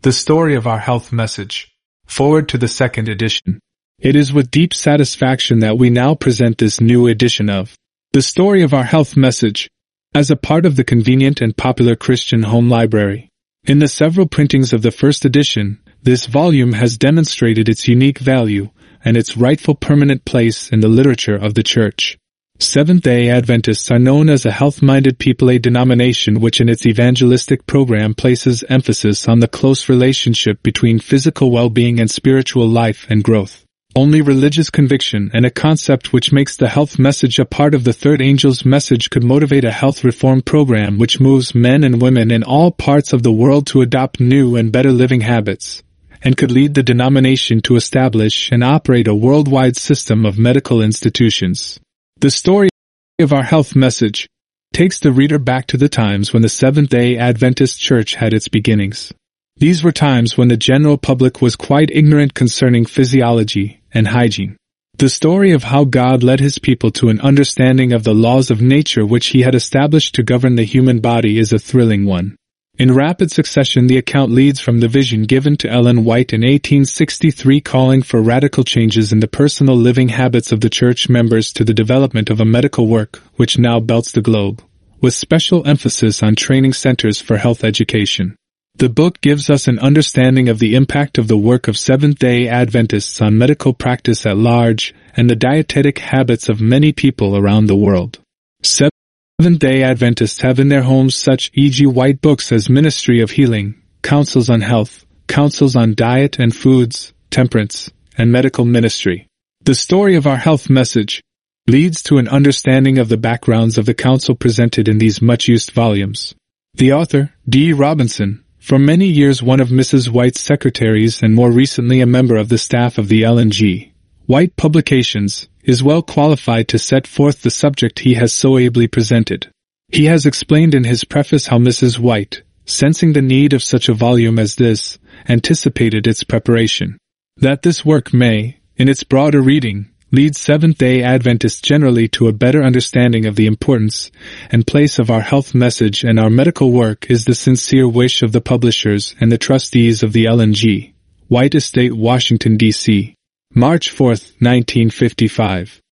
The Story of Our Health Message. Forward to the second edition. It is with deep satisfaction that we now present this new edition of The Story of Our Health Message, as a part of the convenient and popular Christian Home Library. In the several printings of the first edition, this volume has demonstrated its unique value and its rightful permanent place in the literature of the Church. Seventh-day Adventists are known as a health-minded people, a denomination which in its evangelistic program places emphasis on the close relationship between physical well-being and spiritual life and growth. Only religious conviction and a concept which makes the health message a part of the third angel's message could motivate a health reform program which moves men and women in all parts of the world to adopt new and better living habits, and could lead the denomination to establish and operate a worldwide system of medical institutions. The Story of Our Health Message takes the reader back to the times when the Seventh-day Adventist Church had its beginnings. These were times when the general public was quite ignorant concerning physiology and hygiene. The story of how God led His people to an understanding of the laws of nature which He had established to govern the human body is a thrilling one. In rapid succession, the account leads from the vision given to Ellen White in 1863 calling for radical changes in the personal living habits of the church members to the development of a medical work which now belts the globe, with special emphasis on training centers for health education. The book gives us an understanding of the impact of the work of Seventh-day Adventists on medical practice at large and the dietetic habits of many people around the world. Seventh-day Adventists have in their homes such E.G. White books as Ministry of Healing, Counsels on Health, Counsels on Diet and Foods, Temperance, and Medical Ministry. The Story of Our Health Message leads to an understanding of the backgrounds of the counsel presented in these much-used volumes. The author, D. Robinson, for many years one of Mrs. White's secretaries and more recently a member of the staff of the Ellen G. White Publications, is well qualified to set forth the subject he has so ably presented. He has explained in his preface how Mrs. White, sensing the need of such a volume as this, anticipated its preparation. That this work may, in its broader reading, lead Seventh-day Adventists generally to a better understanding of the importance and place of our health message and our medical work is the sincere wish of the publishers and the trustees of the Ellen G. White Estate, Washington, D.C. March 4, 1955.